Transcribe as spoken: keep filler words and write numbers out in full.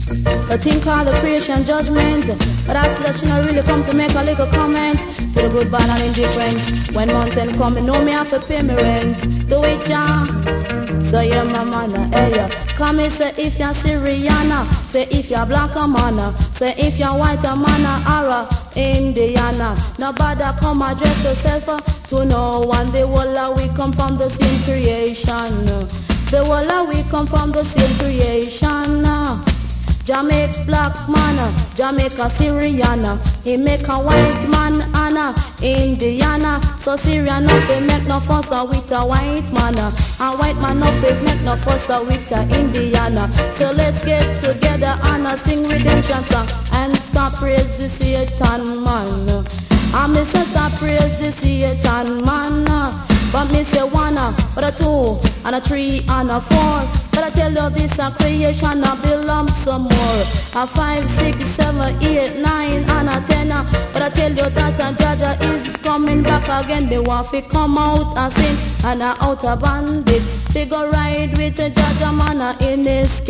The thing called the creation judgment, but I see that she not really come to make a little comment to the good, bad and indifferent. When mountain come, know me have to pay me rent. Do it, ja. So yeah, my man, hey, yeah. Come and say if you're Syriana, say if you're black a man, say if you're white a man or a Indiana. Nobody come address yourself uh, to no one. The whole of we come from the same creation. The whole of we come from the same creation. Jamaica black man, Jamaica Syriana. He make a white man Anna, Indiana. So Syrian no fi make no fuss with a white man, and white man no fi make no fuss with a Indiana. So let's get together and uh, sing redemption song and stop praise the Satan man. I me say stop praise the Satan man. But me say one, but a two, and a three, and a four. But I tell you this a creation a belong some more. A five, six, seven, eight, nine, and a ten. But I tell you that a Jaja is coming back again. They want to come out and sin and a out a bandit. They go ride with a Jaja man in his